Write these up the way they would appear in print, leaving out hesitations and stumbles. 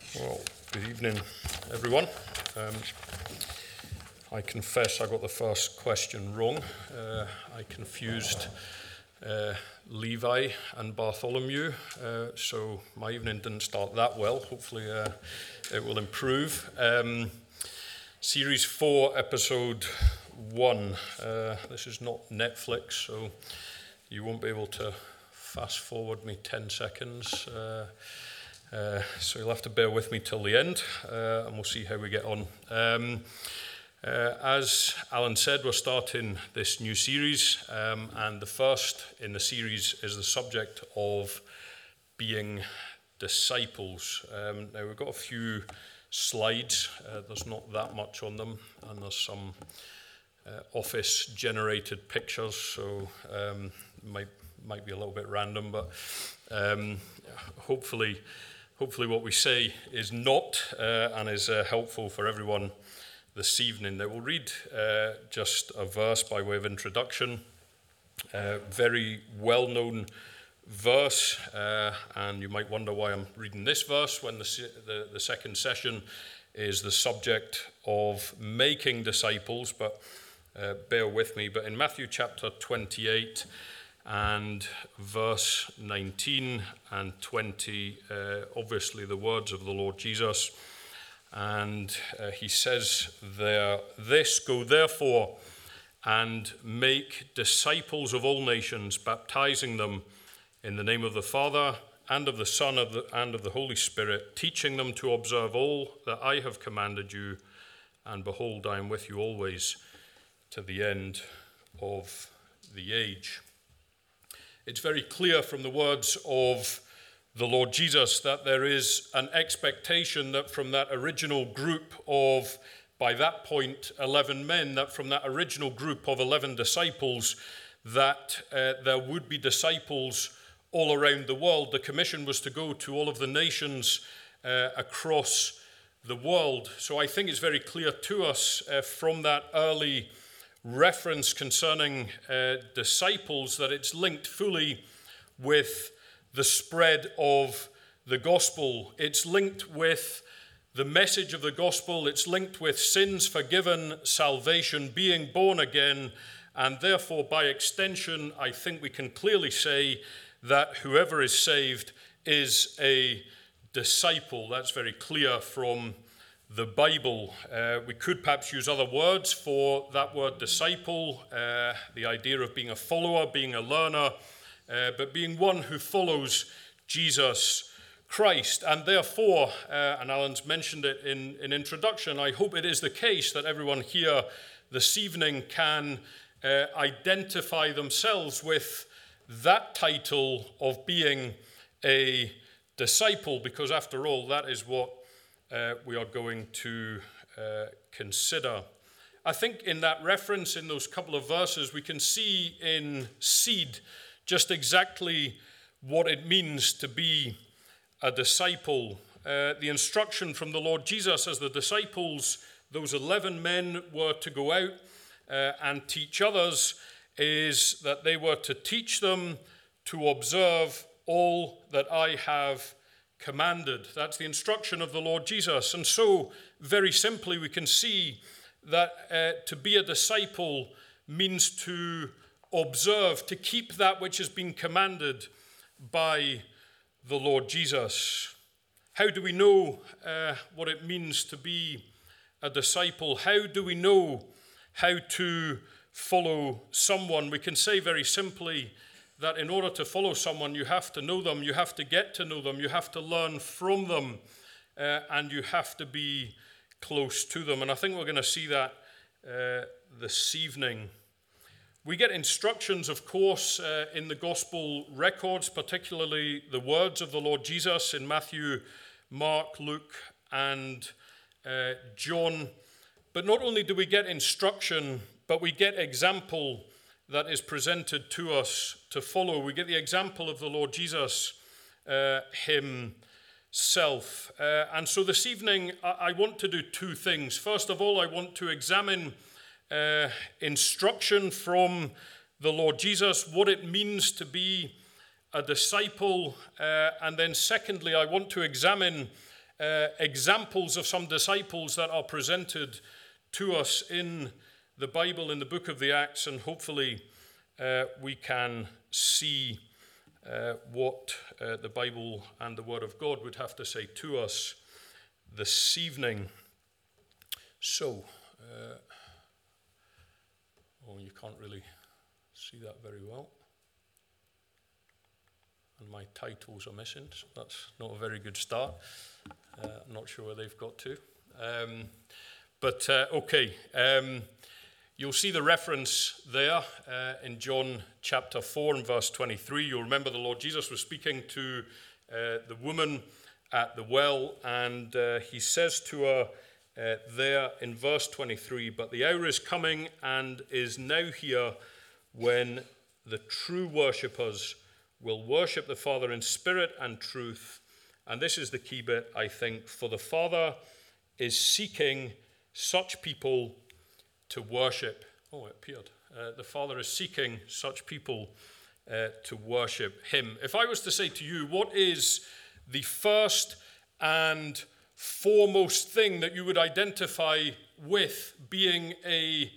Well, good evening, everyone. I confess I got the first question wrong. I confused Levi and Bartholomew, so my evening didn't start that well. Hopefully it will improve. Series 4, Episode 1. This is not Netflix, so you won't be able to fast forward me 10 seconds. So you'll have to bear with me till the end, and we'll see how we get on. As Alan said, we're starting this new series, and the first in the series is the subject of being disciples. Now, we've got a few slides. There's not that much on them, and there's some office-generated pictures, so might be a little bit random, but hopefully what we say is not and is helpful for everyone this evening. Now we'll read just a verse by way of introduction. Very well-known verse, and you might wonder why I'm reading this verse when the second session is the subject of making disciples, but bear with me. But in Matthew chapter 28, and verse 19 and 20, obviously the words of the Lord Jesus. And he says there, "This, go therefore and make disciples of all nations, baptizing them in the name of the Father and of the Son and of the Holy Spirit, teaching them to observe all that I have commanded you. And behold, I am with you always to the end of the age." It's very clear from the words of the Lord Jesus that there is an expectation that from that original group of, by that point, 11 men, that from that original group of 11 disciples, that there would be disciples all around the world. The commission was to go to all of the nations across the world. So I think it's very clear to us from that early reference concerning disciples that it's linked fully with the spread of the gospel. It's linked with the message of the gospel. It's linked with sins forgiven, salvation, being born again, and therefore by extension I think we can clearly say that whoever is saved is a disciple. That's very clear from the Bible. We could perhaps use other words for that word disciple, the idea of being a follower, being a learner, but being one who follows Jesus Christ. And therefore, and Alan's mentioned it in introduction, I hope it is the case that everyone here this evening can identify themselves with that title of being a disciple, because after all, that is what we are going to consider. I think in that reference, in those couple of verses, we can see in seed just exactly what it means to be a disciple. The instruction from the Lord Jesus as the disciples, those 11 men were to go out and teach others, is that they were to teach them to observe all that I have commanded. That's the instruction of the Lord Jesus. And so, very simply, we can see that to be a disciple means to observe, to keep that which has been commanded by the Lord Jesus. How do we know what it means to be a disciple? How do we know how to follow someone? We can say very simply that in order to follow someone, you have to know them, you have to get to know them, you have to learn from them, and you have to be close to them. And I think we're going to see that this evening. We get instructions, of course, in the gospel records, particularly the words of the Lord Jesus in Matthew, Mark, Luke, and John. But not only do we get instruction, but we get example that is presented to us to follow. We get the example of the Lord Jesus himself. And so this evening, I want to do two things. First of all, I want to examine instruction from the Lord Jesus, what it means to be a disciple. And then secondly, I want to examine examples of some disciples that are presented to us in the Bible, in the book of the Acts, and hopefully we can see what the Bible and the Word of God would have to say to us this evening. So, you can't really see that very well. And my titles are missing, so that's not a very good start. I'm not sure where they've got to. Okay. You'll see the reference there in John chapter 4 and verse 23. You'll remember the Lord Jesus was speaking to the woman at the well, and he says to her there in verse 23, "But the hour is coming and is now here when the true worshippers will worship the Father in spirit and truth." And this is the key bit, I think. "For the Father is seeking such people to worship." Oh, it appeared. The Father is seeking such people to worship him. If I was to say to you, what is the first and foremost thing that you would identify with being a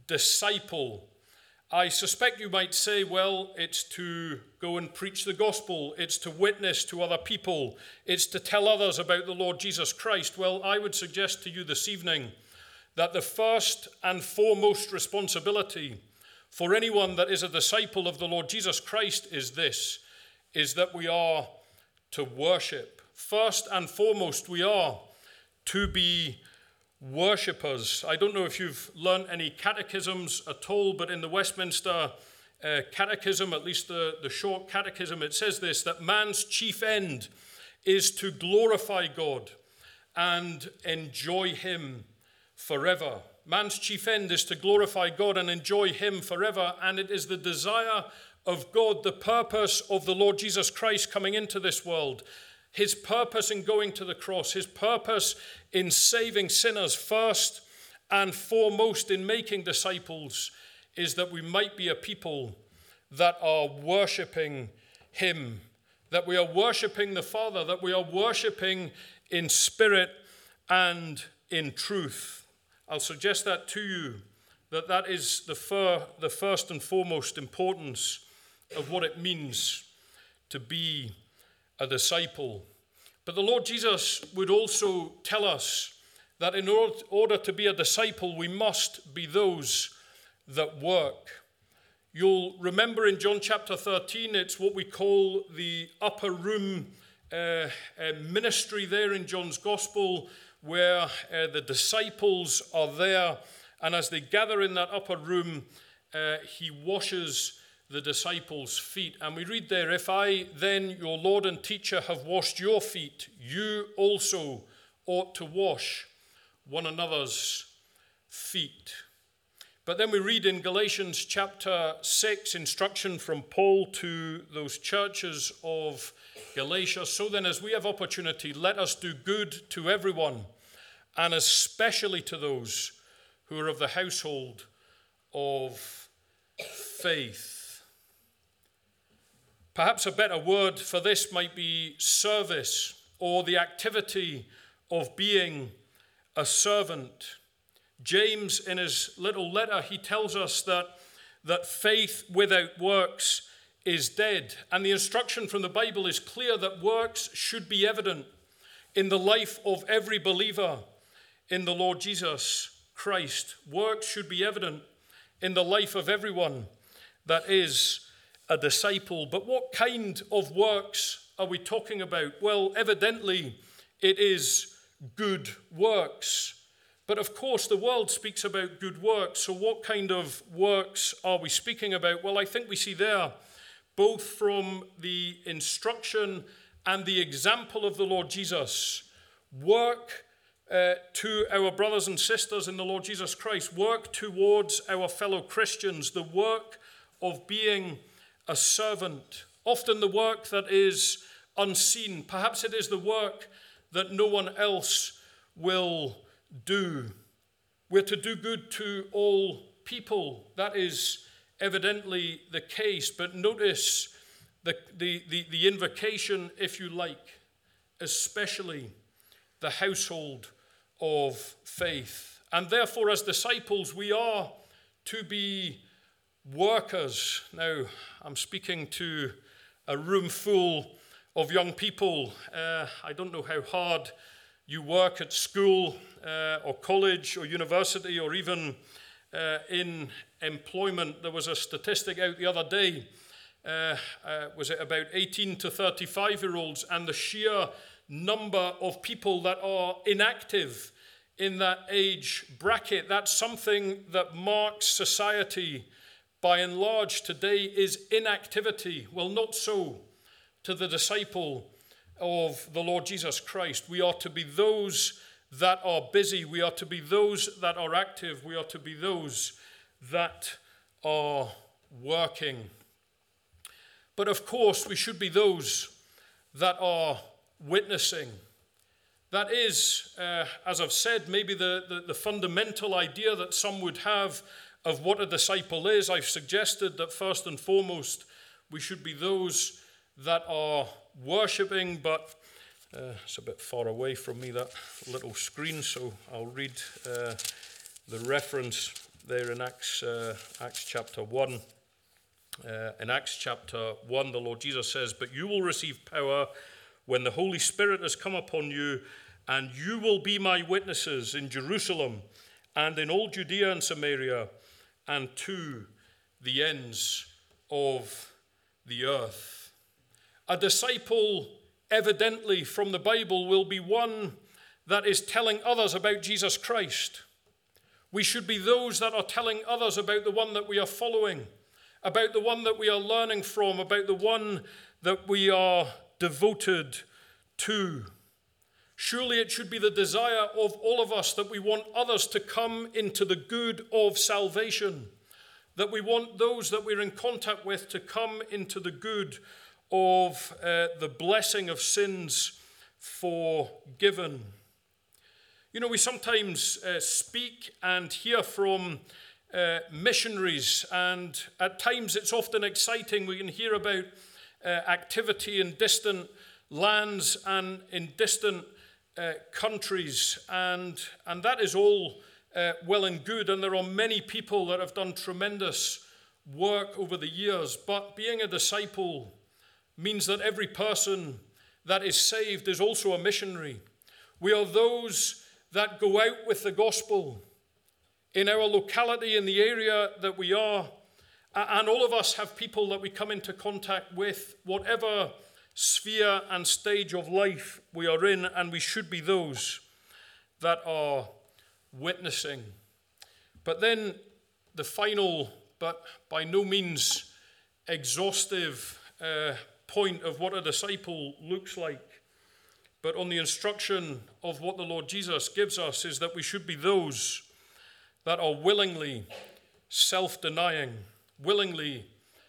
disciple, I suspect you might say, well, it's to go and preach the gospel. It's to witness to other people. It's to tell others about the Lord Jesus Christ. Well, I would suggest to you this evening that the first and foremost responsibility for anyone that is a disciple of the Lord Jesus Christ is this, is that we are to worship. First and foremost, we are to be worshippers. I don't know if you've learned any catechisms at all, but in the Westminster Catechism, at least the short catechism, it says this, that man's chief end is to glorify God and enjoy him forever. Man's chief end is to glorify God and enjoy him forever, and it is the desire of God, the purpose of the Lord Jesus Christ coming into this world, his purpose in going to the cross, his purpose in saving sinners first and foremost in making disciples, is that we might be a people that are worshipping him, that we are worshipping the Father, that we are worshipping in spirit and in truth. I'll suggest that to you, that is the first and foremost importance of what it means to be a disciple. But the Lord Jesus would also tell us that in order to be a disciple, we must be those that work. You'll remember in John chapter 13, it's what we call the upper room ministry there in John's gospel, where the disciples are there, and as they gather in that upper room, he washes the disciples' feet. And we read there, "If I then, your Lord and teacher, have washed your feet, you also ought to wash one another's feet." But then we read in Galatians chapter 6, instruction from Paul to those churches of Galatia. "So then, as we have opportunity, let us do good to everyone, and especially to those who are of the household of faith." Perhaps a better word for this might be service, or the activity of being a servant. James, in his little letter, he tells us that faith without works is dead. And the instruction from the Bible is clear that works should be evident in the life of every believer in the Lord Jesus Christ. Works should be evident in the life of everyone that is a disciple. But what kind of works are we talking about? Well, evidently, it is good works. But of course, the world speaks about good works. So what kind of works are we speaking about? Well, I think we see there, both from the instruction and the example of the Lord Jesus, work to our brothers and sisters in the Lord Jesus Christ, work towards our fellow Christians, the work of being a servant, often the work that is unseen. Perhaps it is the work that no one else will do. We're to do good to all people. That is evidently the case. But notice the invocation, if you like, especially the household of faith. And therefore, as disciples, we are to be workers. Now, I'm speaking to a room full of young people. I don't know how hard you work at school or college or university or even in employment. There was a statistic out the other day. Was it about 18 to 35-year-olds, and the sheer number of people that are inactive in that age bracket. That's something that marks society by and large today, is inactivity. Well, not so to the disciple of the Lord Jesus Christ. We are to be those that are busy. We are to be those that are active. We are to be those that are working. But of course, we should be those that are witnessing. That is, as I've said, maybe the fundamental idea that some would have of what a disciple is. I've suggested that first and foremost, we should be those that are worshipping, but it's a bit far away from me, that little screen, so I'll read the reference there in Acts chapter 1. In Acts chapter 1, the Lord Jesus says, "But you will receive power when the Holy Spirit has come upon you, and you will be my witnesses in Jerusalem and in all Judea and Samaria and to the ends of the earth." A disciple, evidently from the Bible, will be one that is telling others about Jesus Christ. We should be those that are telling others about the one that we are following, about the one that we are learning from, about the one that we are devoted to. Surely it should be the desire of all of us that we want others to come into the good of salvation, that we want those that we're in contact with to come into the good of the blessing of sins forgiven. You know, we sometimes speak and hear from missionaries, and at times it's often exciting. We can hear about activity in distant lands and in distant countries, and that is all well and good, and there are many people that have done tremendous work over the years, but being a disciple means that every person that is saved is also a missionary. We are those that go out with the gospel in our locality, in the area that we are, and all of us have people that we come into contact with, whatever sphere and stage of life we are in, and we should be those that are witnessing. But then the final, but by no means exhaustive point of what a disciple looks like, but on the instruction of what the Lord Jesus gives us, is that we should be those that are willingly self-denying, willingly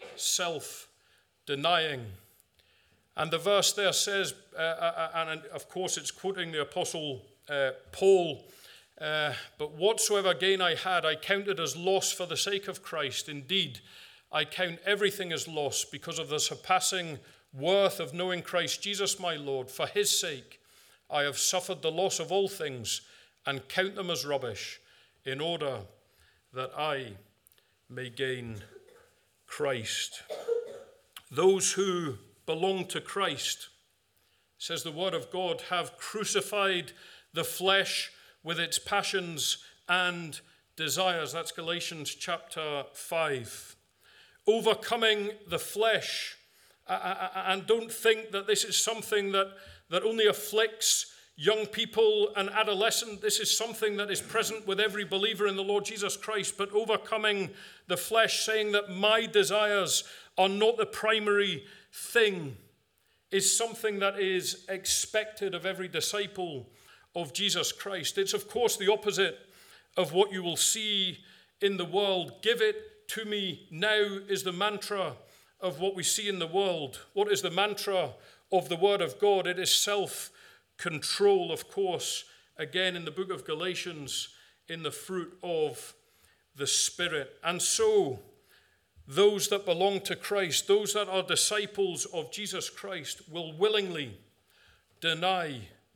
self-denying. And the verse there says, and of course it's quoting the Apostle Paul, but whatsoever gain I had, I counted as loss for the sake of Christ. Indeed, I count everything as loss because of the surpassing worth of knowing Christ Jesus my Lord. For his sake, I have suffered the loss of all things and count them as rubbish, in order that I may gain Christ. Those who belong to Christ, says the word of God, have crucified the flesh with its passions and desires. That's Galatians chapter 5. Overcoming the flesh. And don't think that this is something that only afflicts young people and adolescents. This is something that is present with every believer in the Lord Jesus Christ. But overcoming the flesh, saying that my desires are not the primary thing, is something that is expected of every disciple of Jesus Christ. It's of course the opposite of what you will see in the world. Give it to me now is the mantra of what we see in the world. What is the mantra of the Word of God? It is self-control, of course, again in the book of Galatians, in the fruit of the Spirit. And so, those that belong to Christ, those that are disciples of Jesus Christ, will willingly deny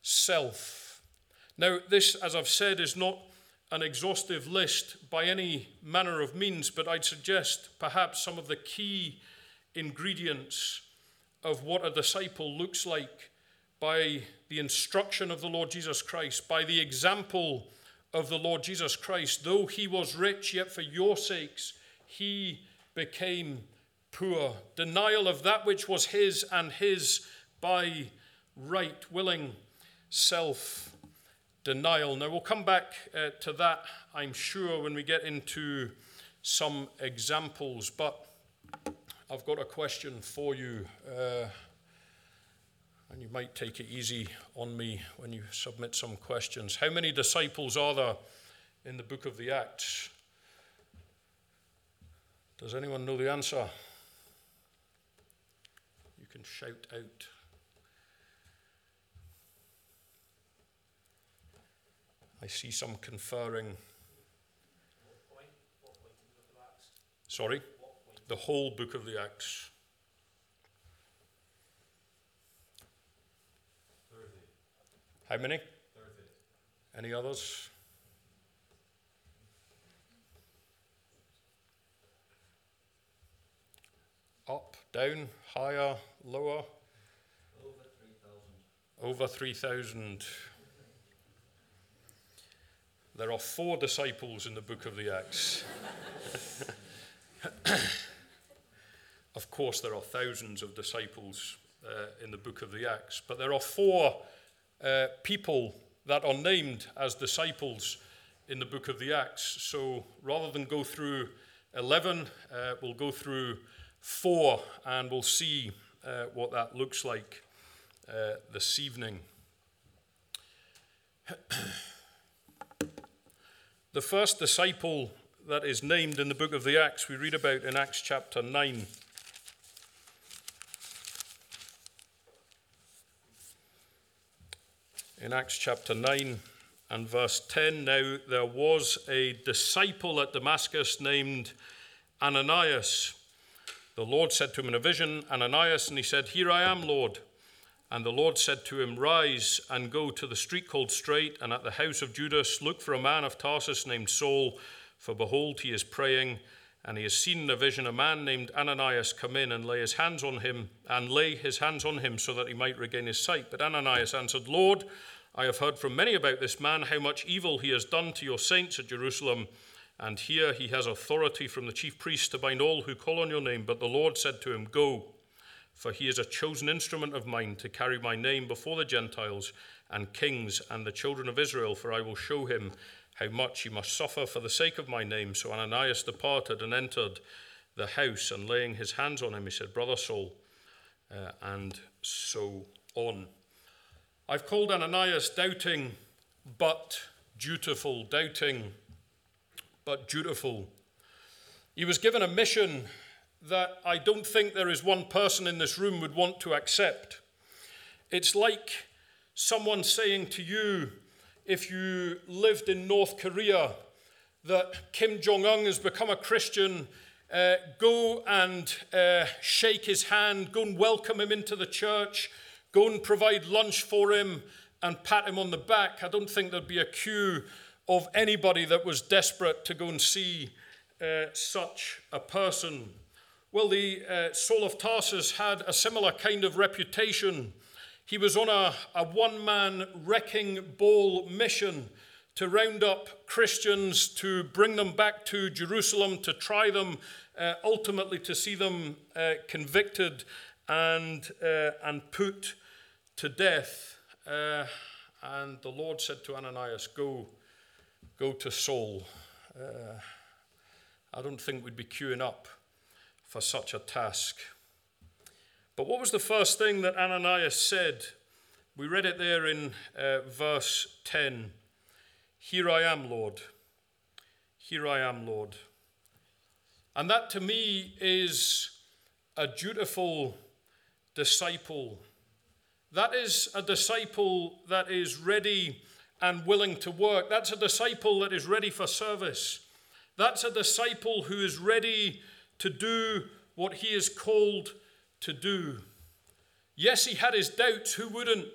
self. Now, this, as I've said, is not an exhaustive list by any manner of means, but I'd suggest perhaps some of the key ingredients of what a disciple looks like by the instruction of the Lord Jesus Christ, by the example of the Lord Jesus Christ. Though he was rich, yet for your sakes he became poor. Denial of that which was his and his by right, willing self-denial. Now we'll come back to that, I'm sure, when we get into some examples, but I've got a question for you, and you might take it easy on me when you submit some questions. How many disciples are there in the book of the Acts? Does anyone know the answer? You can shout out. I see some conferring. Sorry? The whole book of the Acts. 30. How many? 30. Any others? Up, down, higher, lower? Over 3,000. There are 4 disciples in the book of the Acts. Of course, there are thousands of disciples in the book of the Acts, but there are 4 people that are named as disciples in the book of the Acts. So rather than go through 11, we'll go through 4, and we'll see what that looks like this evening. The first disciple that is named in the book of the Acts, we read about in Acts chapter 9. In Acts chapter 9 and verse 10, now there was a disciple at Damascus named Ananias. The Lord said to him in a vision, Ananias, and he said, Here I am, Lord. And the Lord said to him, Rise and go to the street called Straight, and at the house of Judas look for a man of Tarsus named Saul, for behold, he is praying, and he has seen in a vision a man named Ananias come in and lay his hands on him, so that he might regain his sight. But Ananias answered, Lord, I have heard from many about this man, how much evil he has done to your saints at Jerusalem, and here he has authority from the chief priests to bind all who call on your name. But the Lord said to him, Go, for he is a chosen instrument of mine to carry my name before the Gentiles and kings and the children of Israel, for I will show him how much he must suffer for the sake of my name. So Ananias departed and entered the house, and laying his hands on him, he said, Brother Saul, and so on. I've called Ananias doubting but dutiful, doubting but dutiful. He was given a mission that I don't think there is one person in this room would want to accept. It's like someone saying to you, if you lived in North Korea, that Kim Jong-un has become a Christian, go and shake his hand, go and welcome him into the church, go and provide lunch for him and pat him on the back. I don't think there'd be a queue of anybody that was desperate to go and see such a person. Well, the Saul of Tarsus had a similar kind of reputation. He was on a one-man wrecking ball mission to round up Christians, to bring them back to Jerusalem, to try them, ultimately to see them convicted and put to death. And the Lord said to Ananias, Go to Saul. I don't think we'd be queuing up for such a task. But what was the first thing that Ananias said? We read it there in verse 10. Here I am, Lord. Here I am, Lord. And that to me is a dutiful disciple. That is a disciple that is ready and willing to work. That's a disciple that is ready for service. That's a disciple who is ready to do what he is called to do. Yes, he had his doubts. Who wouldn't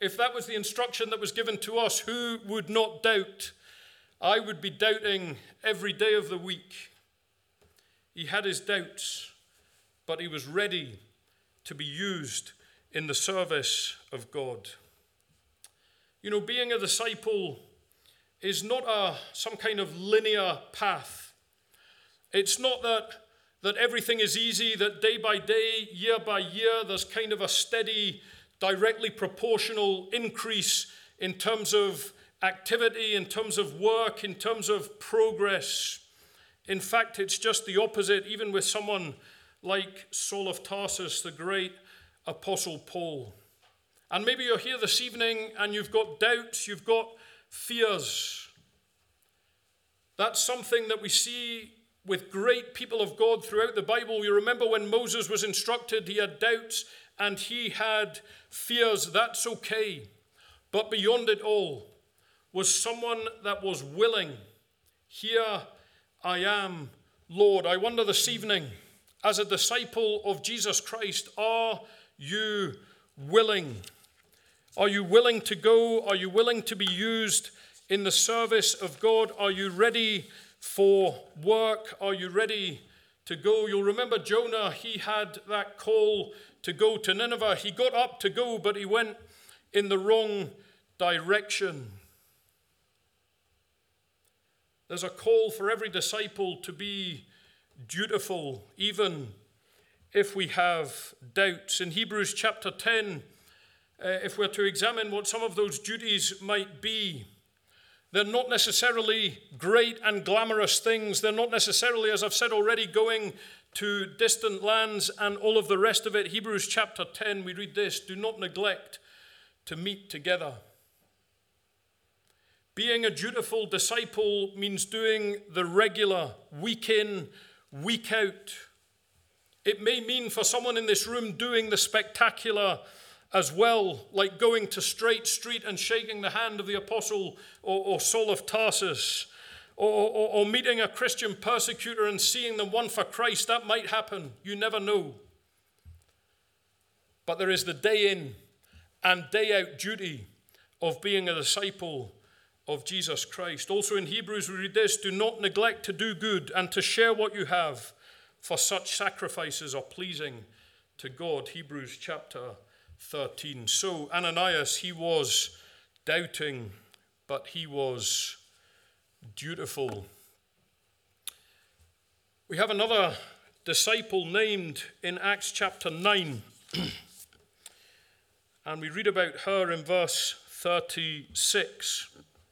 if that was the instruction that was given to us, who would not doubt? I would be doubting every day of the week. He had his doubts, but he was ready to be used in the service of God. You know, being a disciple is not some kind of linear path. It's not that everything is easy, that day by day, year by year, there's kind of a steady, directly proportional increase in terms of activity, in terms of work, in terms of progress. In fact, it's just the opposite, even with someone like Saul of Tarsus, the great Apostle Paul. And maybe you're here this evening and you've got doubts, you've got fears. That's something that we see with great people of God throughout the Bible. You remember when Moses was instructed, he had doubts and he had fears. That's okay. But beyond it all was someone that was willing. Here I am, Lord. I wonder this evening, as a disciple of Jesus Christ, are you willing? Are you willing to go? Are you willing to be used in the service of God? Are you ready for work? Are you ready to go? You'll remember Jonah, he had that call to go to Nineveh. He got up to go, but he went in the wrong direction. There's a call for every disciple to be dutiful, even if we have doubts. In Hebrews chapter 10, if we're to examine what some of those duties might be, they're not necessarily great and glamorous things. They're not necessarily, as I've said already, going to distant lands and all of the rest of it. Hebrews chapter 10, we read this: do not neglect to meet together. Being a dutiful disciple means doing the regular, week in, week out. It may mean for someone in this room doing the spectacular as well, like going to Straight Street and shaking the hand of the apostle or Saul of Tarsus, or meeting a Christian persecutor and seeing them won for Christ. That might happen. You never know. But there is the day in and day out duty of being a disciple of Jesus Christ. Also in Hebrews we read this: do not neglect to do good and to share what you have, for such sacrifices are pleasing to God. Hebrews chapter 13. So Ananias, he was doubting, but he was dutiful. We have another disciple named in Acts chapter 9. And we read about her in verse 36.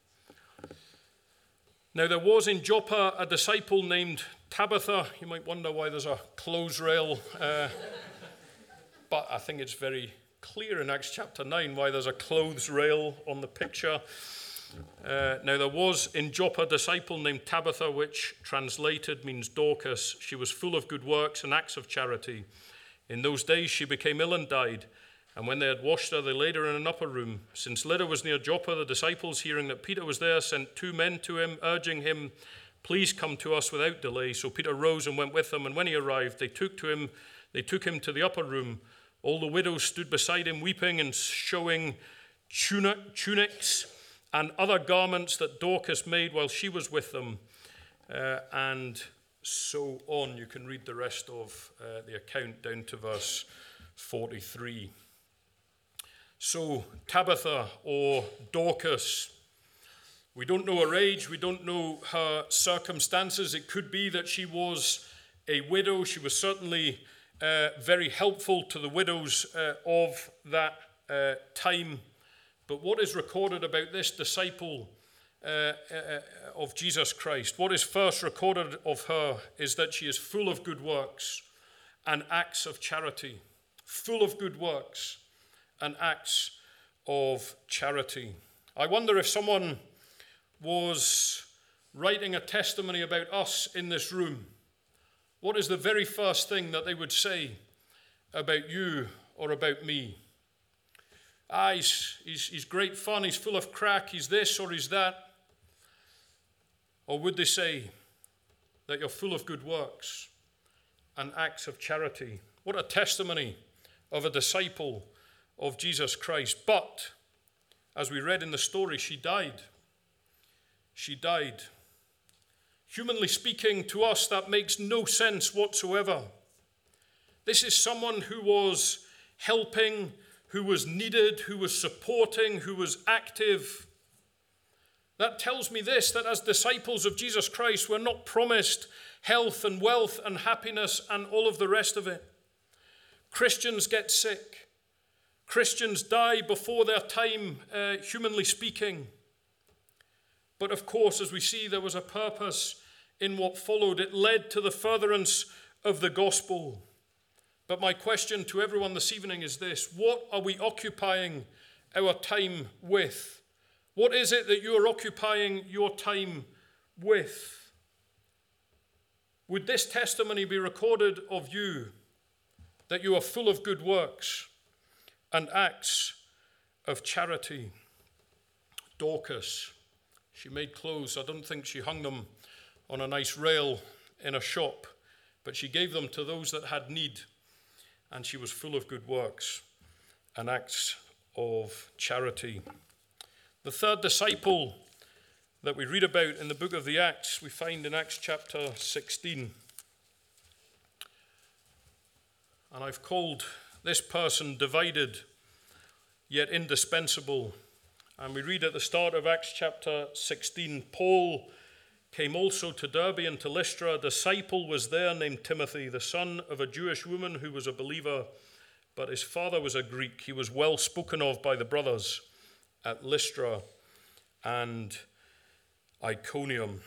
Now there was in Joppa a disciple named Tabitha. You might wonder why there's a clothes rail, but I think it's very clear in Acts chapter 9 why there's a clothes rail on the picture. Now there was in Joppa a disciple named Tabitha, which translated means Dorcas. She was full of good works and acts of charity. In those days she became ill and died. And when they had washed her, they laid her in an upper room. Since Lydda was near Joppa, the disciples, hearing that Peter was there, sent 2 men to him, urging him, please come to us without delay. So Peter rose and went with them. And when he arrived, they took him to the upper room. All the widows stood beside him, weeping and showing tunics and other garments that Dorcas made while she was with them. And so on. You can read the rest of the account down to verse 43. So Tabitha, or Dorcas, we don't know her age, we don't know her circumstances. It could be that she was a widow. She was certainly very helpful to the widows of that time. But what is recorded about this disciple of Jesus Christ? What is first recorded of her is that she is full of good works and acts of charity. Full of good works and acts of charity. I wonder if someone was writing a testimony about us in this room, what is the very first thing that they would say about you or about me? He's great fun, he's full of crack, he's this or he's that. Or would they say that you're full of good works and acts of charity? What a testimony of a disciple of Jesus Christ. But As we read in the story, she died. She died. Humanly speaking, to us, that makes no sense whatsoever. This is someone who was helping, who was needed, who was supporting, who was active. That tells me this, that as disciples of Jesus Christ, we're not promised health and wealth and happiness and all of the rest of it. Christians get sick. Christians die before their time, humanly speaking. But of course, as we see, there was a purpose in what followed. It led to the furtherance of the gospel. But my question to everyone this evening is this: what are we occupying our time with? What is it that you are occupying your time with? Would this testimony be recorded of you, that you are full of good works and acts of charity? Dorcas, she made clothes. I don't think she hung them on a nice rail in a shop, but she gave them to those that had need, and she was full of good works and acts of charity. The third disciple that we read about in the book of the Acts, we find in Acts chapter 16. And I've called this person divided, yet indispensable. And we read at the start of Acts chapter 16, Paul came also to Derbe and to Lystra. A disciple was there named Timothy, the son of a Jewish woman who was a believer, but his father was a Greek. He was well spoken of by the brothers at Lystra and Iconium.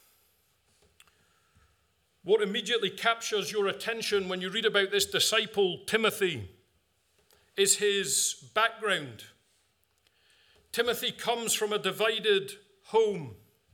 What immediately captures your attention when you read about this disciple, Timothy, is his background. Timothy comes from a divided home.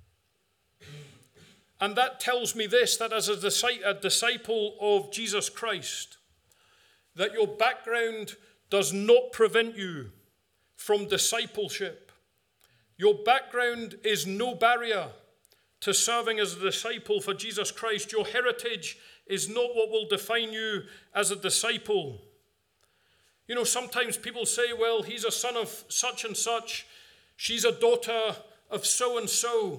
And that tells me this, that as a disciple of Jesus Christ, that your background does not prevent you from discipleship. Your background is no barrier to serving as a disciple for Jesus Christ. Your heritage is not what will define you as a disciple. You know, sometimes people say, well, he's a son of such and such, she's a daughter of so and so.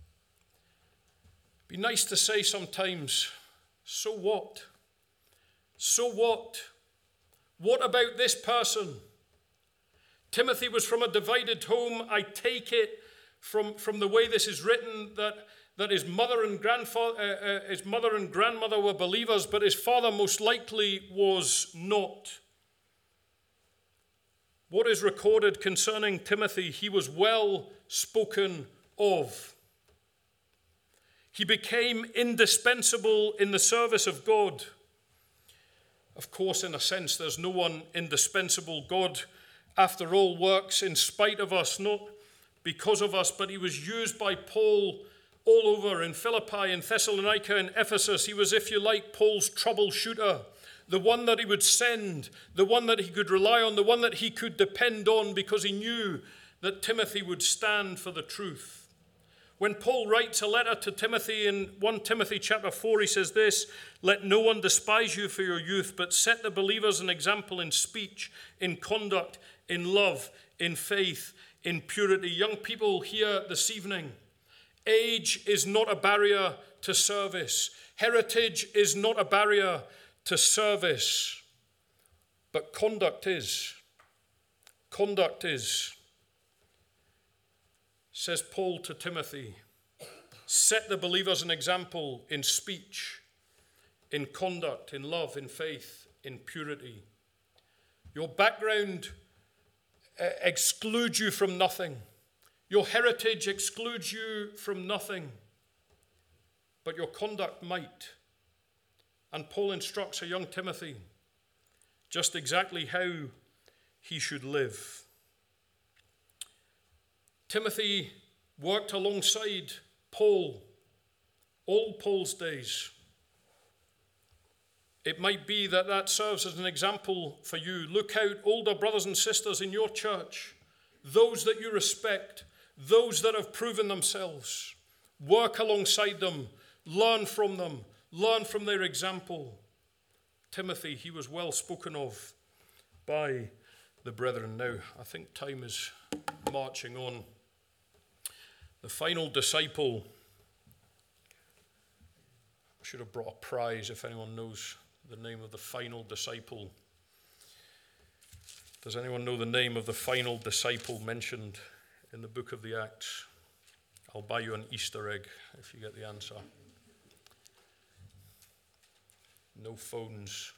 Be nice to say sometimes, so what? So what? What about this person? Timothy was from a divided home. I take it from the way this is written that his mother and grandmother were believers, but his father most likely was not. What is recorded concerning Timothy? He was well spoken of. He became indispensable in the service of God. Of course, in a sense, there's no one indispensable. God, after all, works in spite of us, not because of us, but he was used by Paul all over in Philippi, in Thessalonica, in Ephesus. He was, if you like, Paul's troubleshooter, the one that he would send, the one that he could rely on, the one that he could depend on, because he knew that Timothy would stand for the truth. When Paul writes a letter to Timothy in 1 Timothy chapter 4, he says this: let no one despise you for your youth, but set the believers an example in speech, in conduct, in love, in faith, in purity. Young people here this evening, age is not a barrier to service. Heritage is not a barrier to service. But conduct is. Conduct is. Says Paul to Timothy, set the believers an example in speech, in conduct, in love, in faith, in purity. Your background excludes you from nothing. Your heritage excludes you from nothing. But your conduct might. And Paul instructs a young Timothy just exactly how he should live. Timothy worked alongside Paul all Paul's days. It might be that serves as an example for you. Look out, older brothers and sisters in your church, those that you respect, those that have proven themselves. Work alongside them, learn from them, learn from their example. Timothy, he was well spoken of by the brethren now. I think time is marching on. The final disciple. I should have brought a prize if anyone knows the name of the final disciple. Does anyone know the name of the final disciple mentioned in the book of the Acts? I'll buy you an Easter egg if you get the answer. No phones.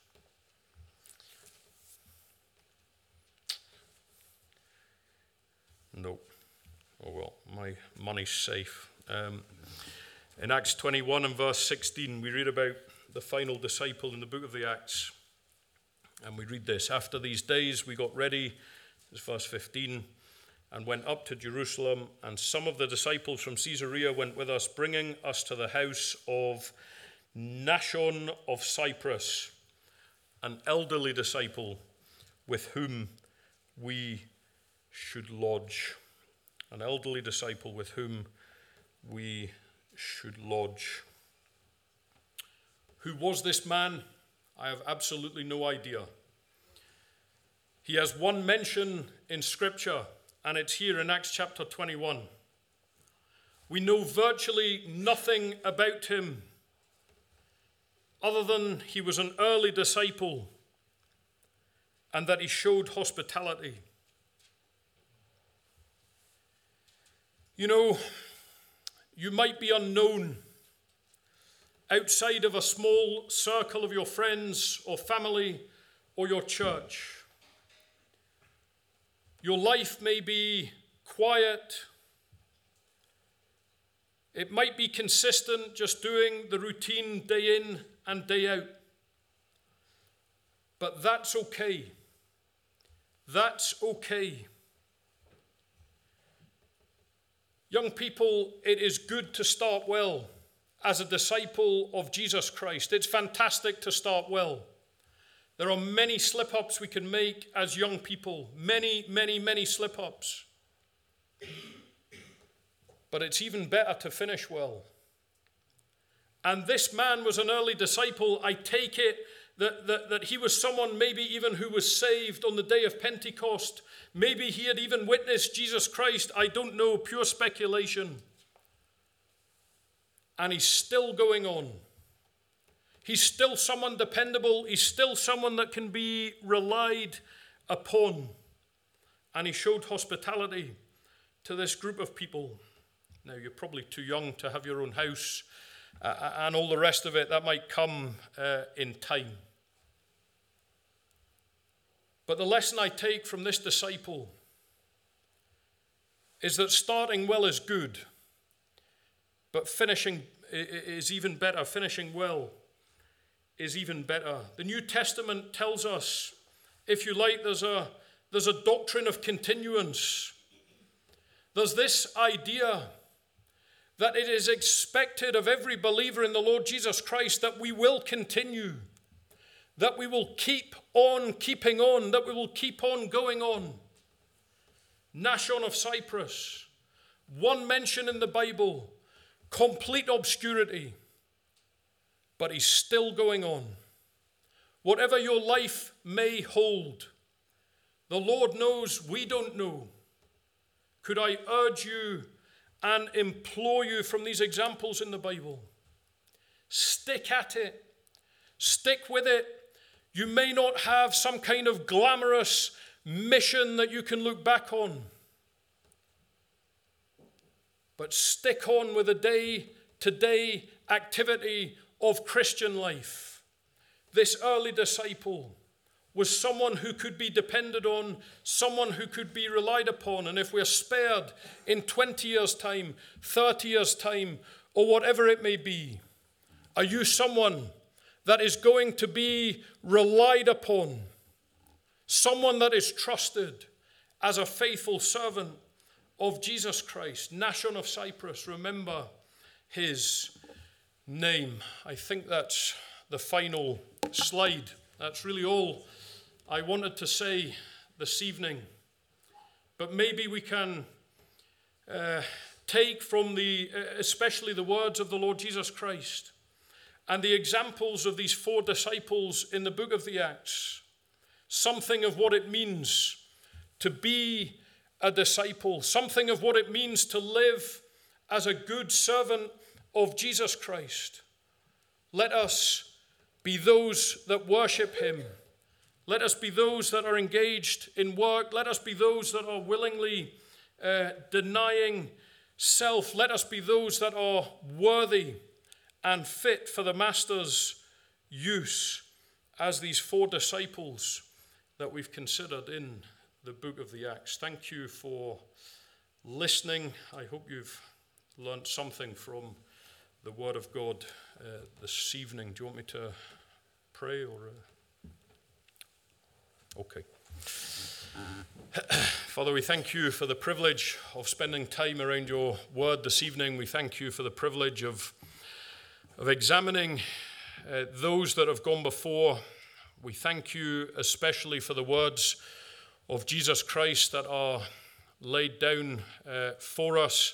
No. Oh well, my money's safe. In Acts 21 and verse 16, we read about the final disciple in the book of the Acts. And we read this: after these days we got ready, this is verse 15, and went up to Jerusalem, and some of the disciples from Caesarea went with us, bringing us to the house of Mnason of Cyprus, an elderly disciple with whom we should lodge. An elderly disciple with whom we should lodge. Who was this man? I have absolutely no idea. He has one mention in Scripture, and it's here in Acts chapter 21. We know virtually nothing about him other than he was an early disciple and that he showed hospitality. You know, you might be unknown outside of a small circle of your friends or family or your church. Your life may be quiet. It might be consistent, just doing the routine day in and day out. But that's okay. That's okay. Young people, it is good to start well as a disciple of Jesus Christ. It's fantastic to start well. There are many slip-ups we can make as young people. Many, many, many slip-ups. But it's even better to finish well. And this man was an early disciple. I take it that he was someone maybe even who was saved on the day of Pentecost. Maybe he had even witnessed Jesus Christ. I don't know, pure speculation. And he's still going on. He's still someone dependable. He's still someone that can be relied upon. And he showed hospitality to this group of people. Now, you're probably too young to have your own house and all the rest of it. That might come in time. But the lesson I take from this disciple is that starting well is good, but finishing is even better. Finishing well is even better. The New Testament tells us, if you like, there's a doctrine of continuance. There's this idea that it is expected of every believer in the Lord Jesus Christ that we will continue, that we will keep on keeping on, that we will keep on going on. Mnason of Cyprus, one mention in the Bible, complete obscurity, but he's still going on. Whatever your life may hold, the Lord knows, we don't know. Could I urge you and implore you from these examples in the Bible? Stick at it. Stick with it. You may not have some kind of glamorous mission that you can look back on, but stick on with the day-to-day activity of Christian life. This early disciple was someone who could be depended on, someone who could be relied upon. And if we're spared in 20 years' time, 30 years' time, or whatever it may be, are you someone that is going to be relied upon? Someone that is trusted as a faithful servant of Jesus Christ? Mnason of Cyprus, remember his name. I think that's the final slide. That's really all I wanted to say this evening. But maybe we can take from especially the words of the Lord Jesus Christ and the examples of these 4 disciples in the book of the Acts, something of what it means to be a disciple, something of what it means to live as a good servant of Jesus Christ. Let us be those that worship him. Let us be those that are engaged in work. Let us be those that are willingly denying self. Let us be those that are worthy and fit for the Master's use as these 4 disciples that we've considered in the book of the Acts. Thank you for listening. I hope you've learnt something from the Word of God this evening. Do you want me to pray or? Okay. Father, we thank you for the privilege of spending time around your Word this evening. We thank you for the privilege of examining those that have gone before. We thank you especially for the words of Jesus Christ that are laid down for us.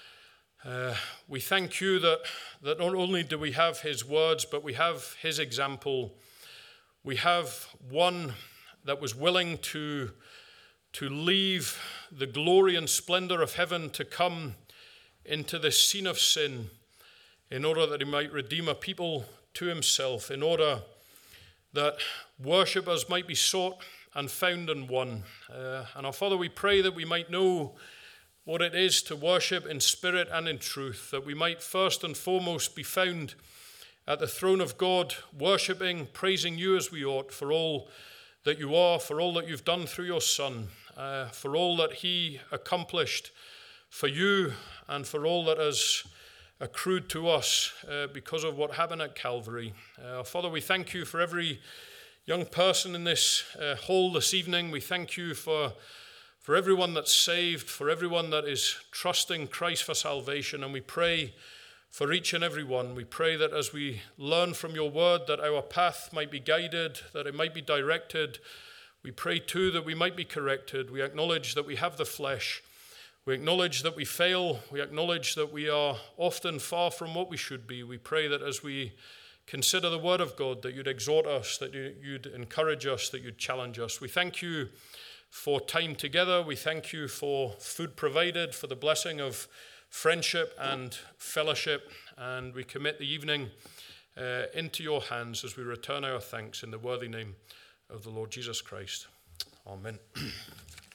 We thank you that not only do we have his words, but we have his example. We have one that was willing to leave the glory and splendor of heaven to come into this scene of sin in order that he might redeem a people to himself, in order that worshippers might be sought and found and won. And our Father, we pray that we might know what it is to worship in spirit and in truth, that we might first and foremost be found at the throne of God, worshipping, praising you as we ought for all that you are, for all that you've done through your Son, for all that he accomplished for you, and for all that has accrued to us because of what happened at Calvary. Father, we thank you for every young person in this hall this evening. We thank you for everyone that's saved, for everyone that is trusting Christ for salvation, and we pray for each and every one. We pray that as we learn from your word, that our path might be guided, that it might be directed. We pray too that we might be corrected. We acknowledge that we have the flesh. We acknowledge that we fail. We acknowledge that we are often far from what we should be. We pray that as we consider the word of God, that you'd exhort us, that you'd encourage us, that you'd challenge us. We thank you for time together. We thank you for food provided, for the blessing of friendship and fellowship. And we commit the evening into your hands as we return our thanks in the worthy name of the Lord Jesus Christ. Amen.